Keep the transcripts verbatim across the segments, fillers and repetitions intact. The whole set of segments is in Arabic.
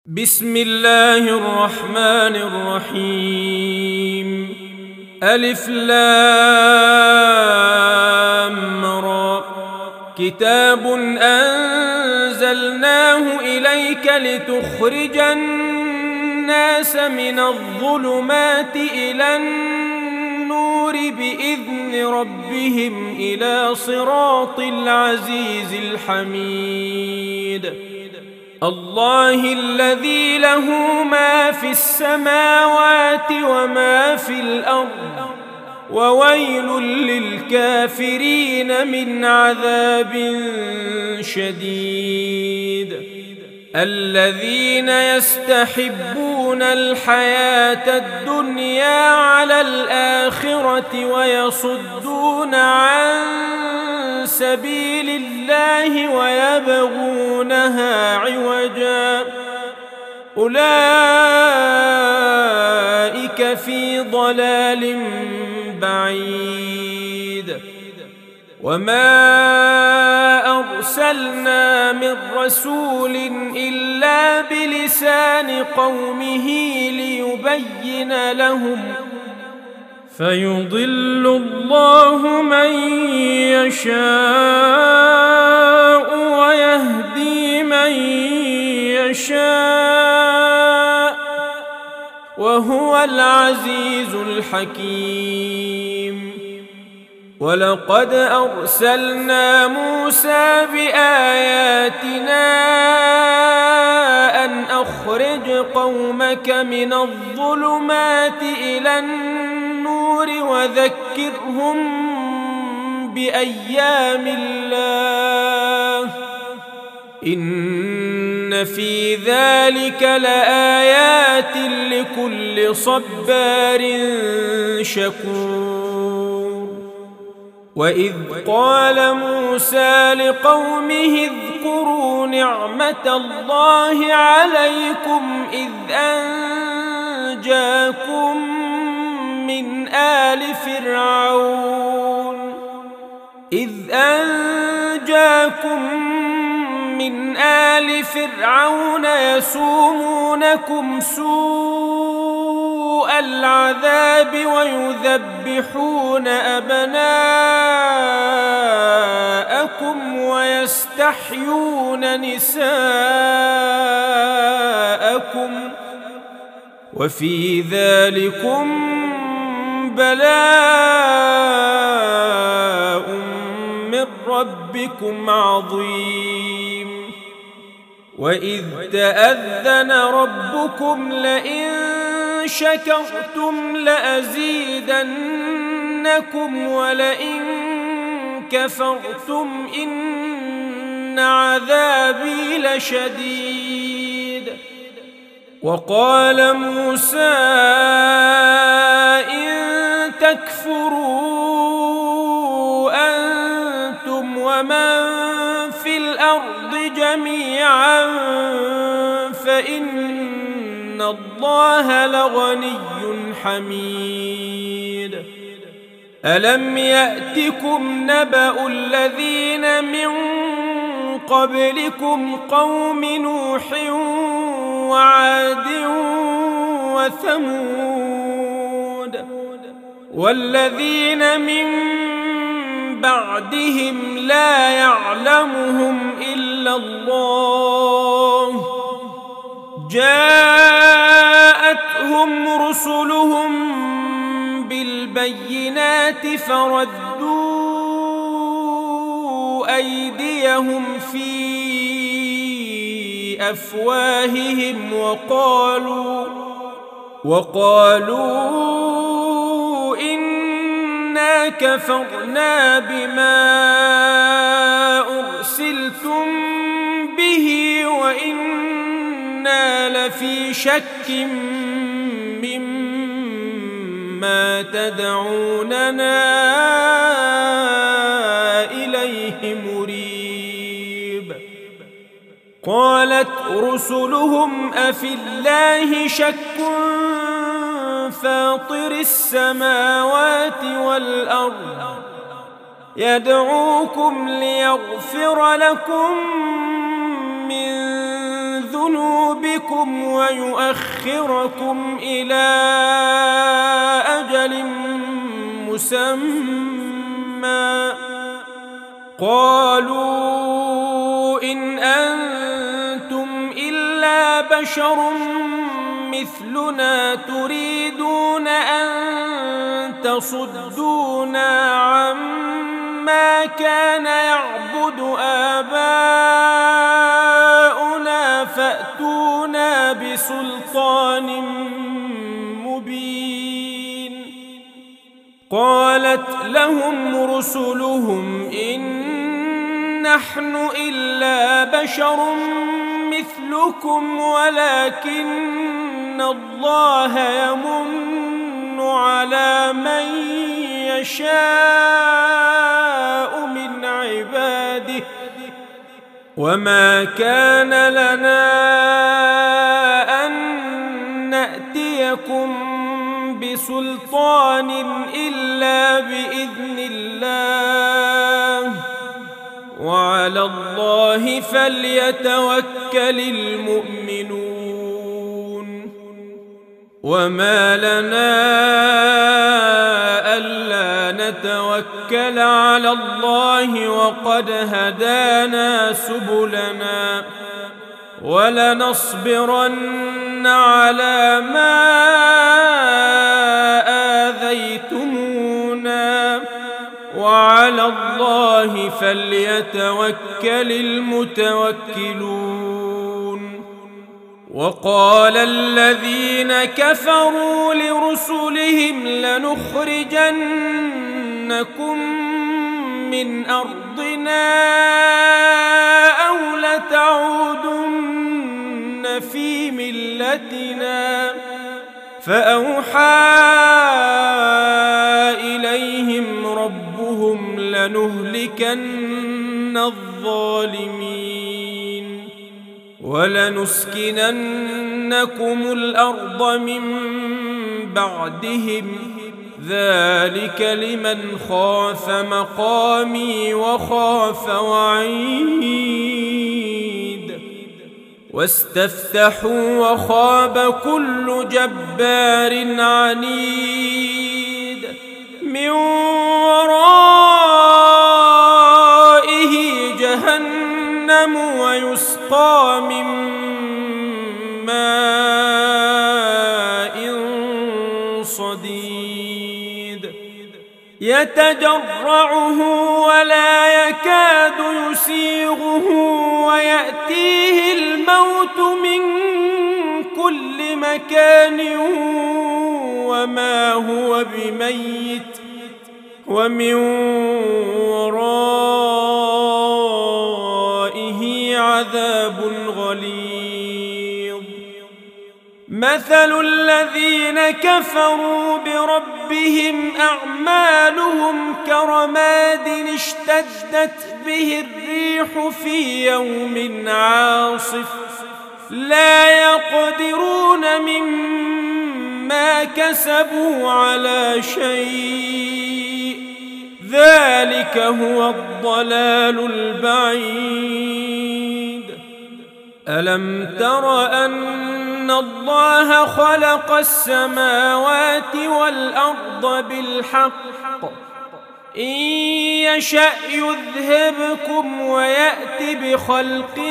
بسم الله الرحمن الرحيم. ألف لام را. كتاب أنزلناه إليك لتخرج الناس من الظلمات إلى النور بإذن ربهم إلى صراط العزيز الحميد. الله الذي له ما في السماوات وما في الأرض، وويل للكافرين من عذاب شديد. الذين يستحبون الحياة الدنيا على الآخرة ويصدون عن سبيل الله ويبغونها عوجا، أولئك في ضلال بعيد. وما أرسلنا من رسول إلا بلسان قومه ليبين لهم، فيضل الله من يشاء ويهدي من يشاء، وهو العزيز الحكيم. ولقد أرسلنا موسى بآياتنا أن أخرج قومك من الظلمات إلى النور وذكرهم بأيام الله، إن في ذلك لآيات لكل صبار شكور. وإذ قال موسى لقومه اذكروا نعمة الله عليكم إذ أنجاكم من آل فرعون إذ أنجاكم من آل فرعون يسومونكم سوء العذاب ويذبحون أبناءكم ويستحيون نساءكم، وفي ذلكم بلاء من ربكم عظيم. وإذ تأذن ربكم لئن شكرتم لأزيدنكم ولئن كفرتم إن عذابي لشديد. وقال موسى إن تكفروا أنتم ومن في الأرض جميعا فإن الله لغني حميد. ألم يأتكم نبأ الذين من قبلكم قوم نوح وعاد وثمود والذين من بعدهم لا يعلمهم إلا الله، جاءتهم رسلهم بالبينات فردوا أيديهم في أفواههم وقالوا وقالوا إنا كفرنا بما أرسلتم به وإنا لفي شك مما تدعوننا إليه مريب. قالت رسلهم أفي الله شك فاطر السماوات والأرض يدعوكم ليغفر لكم من ذنوبكم ويؤخركم إلى أجل مسمى قالوا إن أنتم إلا بشر مثلنا تريدون أن تصدونا عما كان يعبد آباؤنا فأتونا بسلطان مبين. قالت لهم رسلهم إن نحن إلا بشر مثلكم ولكن الله يمن على من يشاء من عباده وما كان لنا أن نأتيكم بسلطان إلا بإذن الله وعلى الله فليتوكل المؤمنون. وما لنا ألا نتوكل على الله وقد هدانا سبلنا ولنصبرن على ما آذيتمونا وعلى الله فليتوكل المتوكلون. وقال الذين كفروا لرسلهم لنخرجنكم من أرضنا أو لتعودن في ملتنا فأوحى إليهم ربهم لنهلكن الظالمين ولنسكننكم الأرض من بعدهم ذلك لمن خاف مقامي وخاف وعيد. واستفتحوا وخاب كل جبار عنيد من ورائه جهنم ويسقى من ماء صديد يتجرعه ولا يكاد يسيغه ويأتيه الموت من كل مكان وما هو بميت ومن ورائه عذاب غليظ. مثل الذين كفروا بربهم أعمالهم كرماد اشتدت به الريح في يوم عاصف لا يقدرون مما كسبوا على شيء ذلك هو الضلال البعيد. ألم تر أن الله خلق السماوات والأرض بالحق إن يشأ يذهبكم ويأت بخلق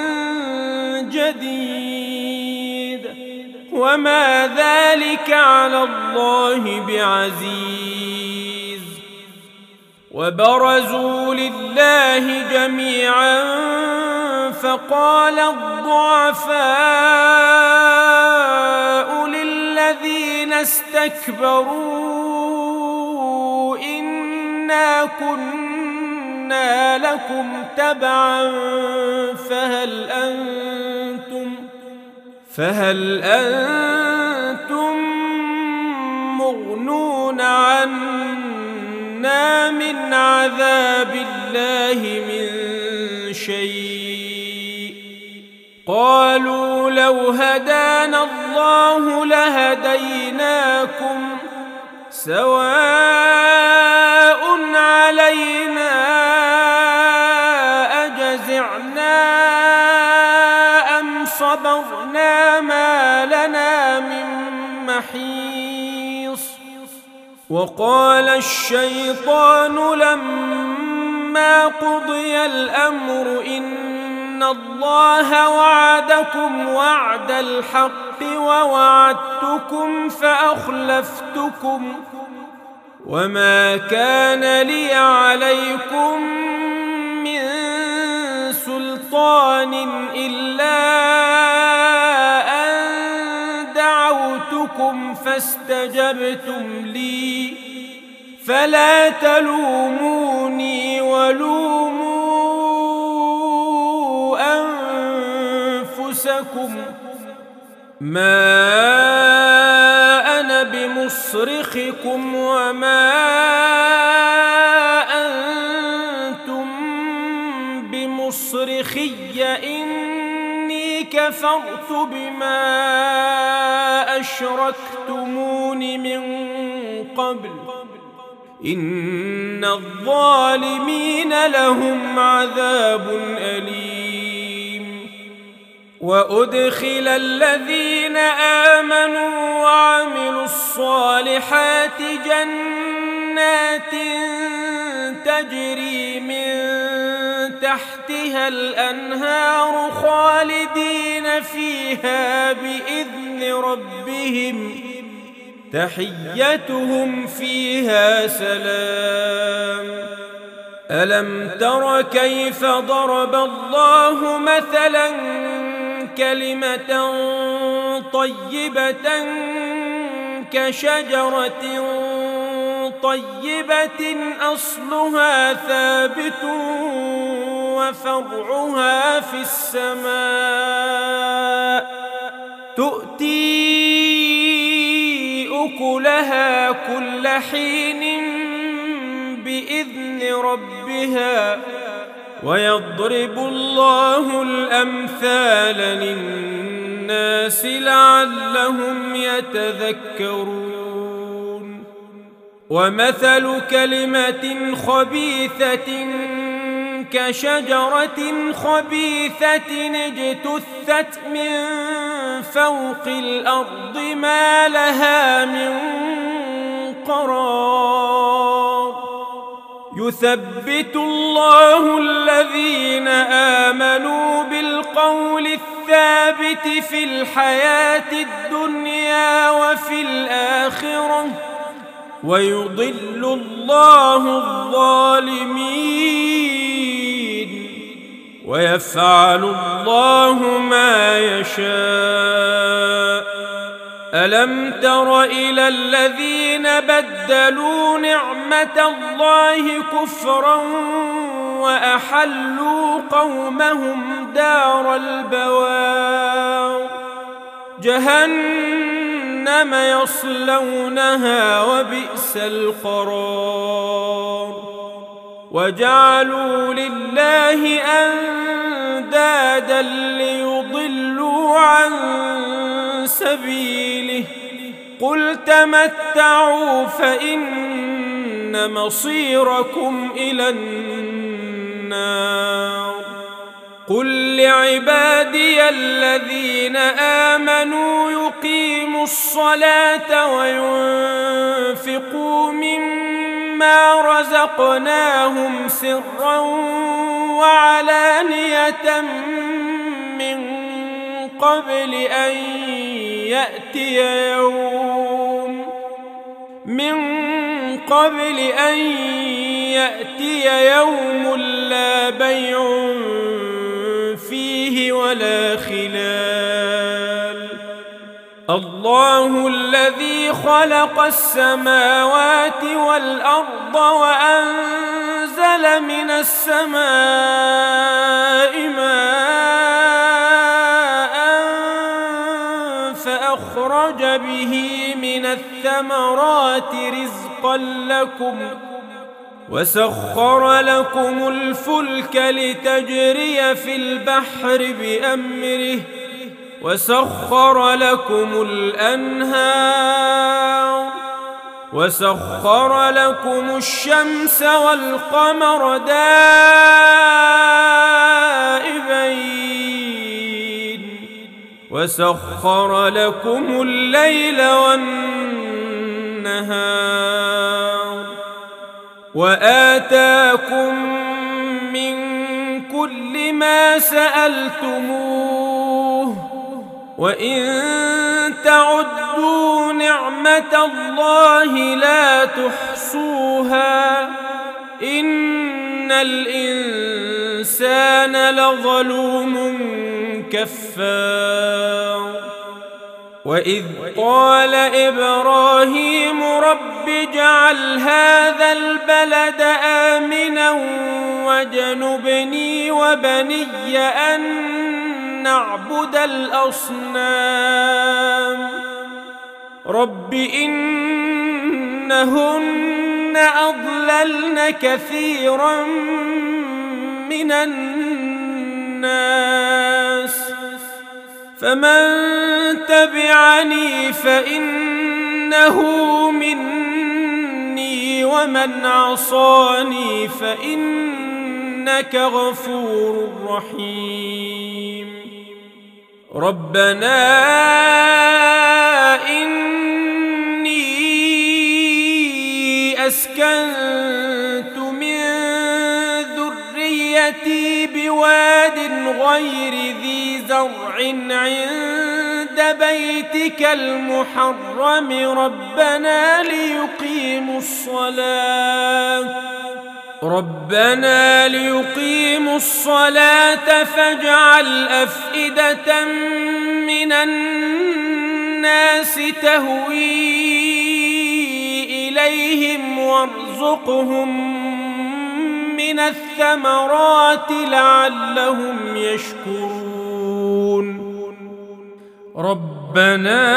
جديد وما ذلك على الله بعزيز. وبرزوا لله جميعا فقال الضعفاء للذين استكبروا إنا كنا لكم تبعا فهل أنتم فهل أنتم مغنون عنا من عذاب الله من شيء قالوا لو هدانا الله لهديناكم سواء علينا أجزعنا أم صبرنا محيص. وقال الشيطان لما قضي الأمر إن الله وعدكم وعد الحق ووعدتكم فأخلفتكم وما كان لي عليكم من سلطان إلا أن دعوتكم فاستجبتم لي فلا تلوموني ولوموا أنفسكم ما أنا بمصرخكم وما أنتم بمصرخي إني كفرت بما أشركتمون من قبل إن الظالمين لهم عذاب أليم. وأدخل الذين آمنوا وعملوا الصالحات جنات تجري من تحتها الأنهار خالدين فيها بإذن ربهم تحيتهم فيها سلام. ألم تر كيف ضرب الله مثلا كلمة طيبة كشجرة طيبة أصلها ثابت وفرعها في السماء تؤتي أكلها كل حين بإذن ربها ويضرب الله الأمثال للناس لعلهم يتذكرون. ومثل كلمة خبيثة كشجرة خبيثة اجتثت من فوق الأرض ما لها من قرار. يثبت الله الذين آمنوا بالقول الثابت في الحياة الدنيا وفي الآخرة ويضل الله الظالمين ويفعل الله ما يشاء. ألم تر إلى الذين بدلوا نعمة الله كفرا وأحلوا قومهم دار البوار جهنم يصلونها وبئس القرار. وجعلوا لله أندادا ليضلوا عن سبيله قل تمتعوا فإن مصيركم إلى النار. قل لعبادي الذين آمنوا يقيموا الصلاة وينفقوا مما رزقناهم سرا وعلانية من قبل أن يأتي يوم من قبل أن يأتي يوم لا بيع فيه ولا خلال. الله الذي خلق السماوات والأرض وأنزل من السماء ماء فأخرج به من الثمرات رزقا لكم وسخر لكم الفلك لتجري في البحر بأمره وسخر لكم الأنهار وسخر لكم الشمس والقمر دائبين وسخر لكم الليل والنهار وآتاكم من كل ما سألتموه وإن تعدوا نعمة الله لا تحصوها إن الإنسان لظلوم كفار وإذ قال إبراهيم رب اجعل هذا البلد آمنا واجنبني وبني أن نعبد الأصنام رب إنهن أضللن كثيرا من الناس فمن تبعني فإنه مني ومن عصاني فإنك غفور رحيم ربنا إني أسكنت من ذريتي بواد غير ذي زرع عند بيتك المحرم ربنا ليقيموا الصلاة ربنا ليقيموا الصلاة فاجعل أفئدة من الناس تهوي إليهم وارزقهم من الثمرات لعلهم يشكرون ربنا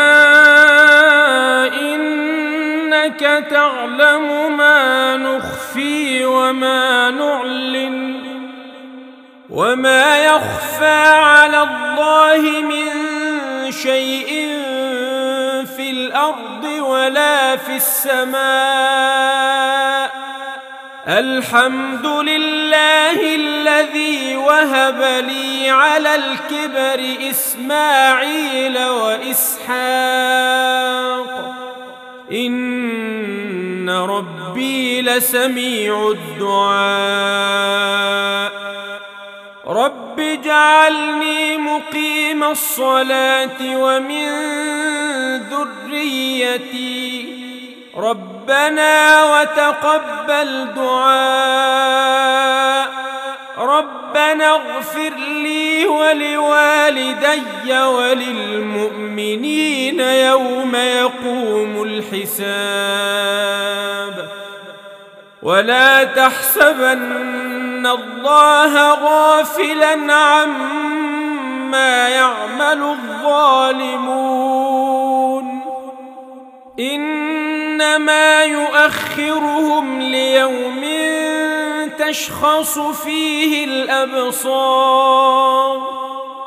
إنك تعلم ما نخفي وما نعلن وما يخفى على الله من شيء في الأرض ولا في السماء الحمد لله الذي وهب لي على الكبر إسماعيل وإسحاق إن ربي لسميع الدعاء رب اجعلني مقيم الصلاة ومن ذريتي ربنا وتقبل دعاء ربنا اغفر لي ولوالدي وللمؤمنين يوم يقوم الحساب ولا تحسبن الله غافلا عما يعمل الظالمون إنما يؤخرهم ليوم تشخص فيه الأبصار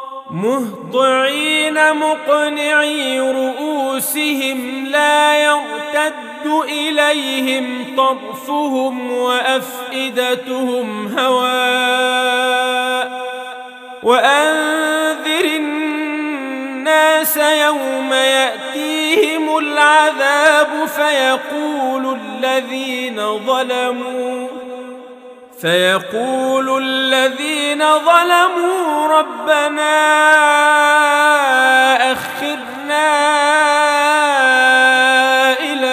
مهطعين مقنعي رؤوسهم لا يرتد إليهم طرفهم وأفئدتهم هواء وأنذر الناس يوم يأتيهم العذاب فيقول الذين ظلموا فيقول الذين ظلموا ربنا أخرنا إلى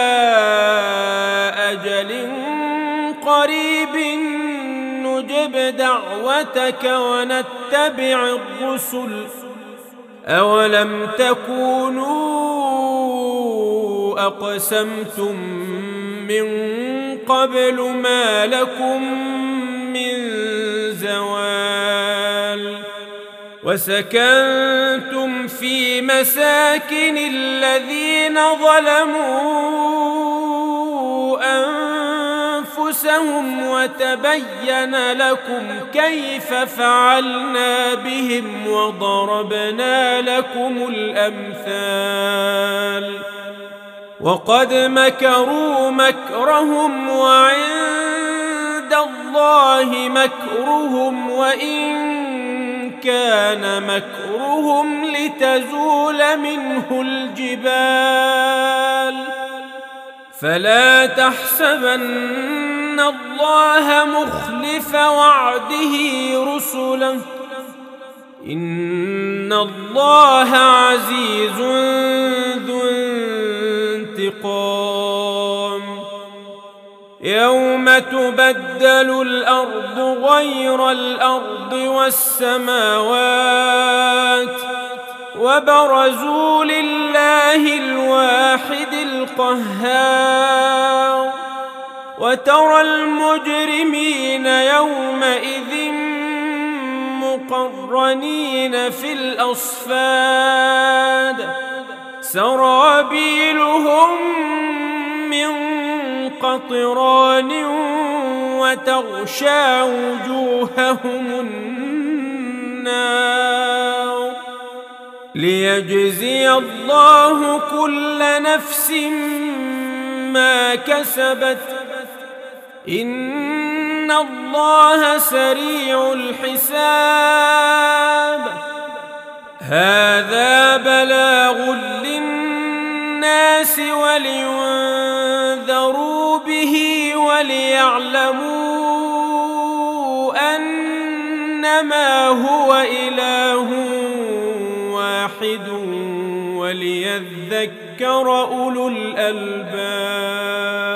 أجل قريب نجب دعوتك ونتبع الرسل أولم تكونوا أقسمتم من قبل ما لكم من زوال وسكنتم في مساكن الذين ظلموا أنفسهم وتبين لكم كيف فعلنا بهم وضربنا لكم الأمثال وقد مكروا مكرهم وعند الله مكرهم وإن كان مكرهم لتزول منه الجبال فلا تحسبن الله مخلف وعده رسله إن الله عزيز ذو انتقام يوم تبدل الأرض غير الأرض والسماوات وبرزوا لله الواحد القهار وترى المجرمين يومئذ مقرنين في الأصفاد سرابيلهم من قطران وتغشى وجوههم النار ليجزي الله كل نفس ما كسبت إن الله سريع الحساب هذا بلاغ للناس ولينذروا به وليعلموا أنما هو إله واحد وليذكر أولو الألباب.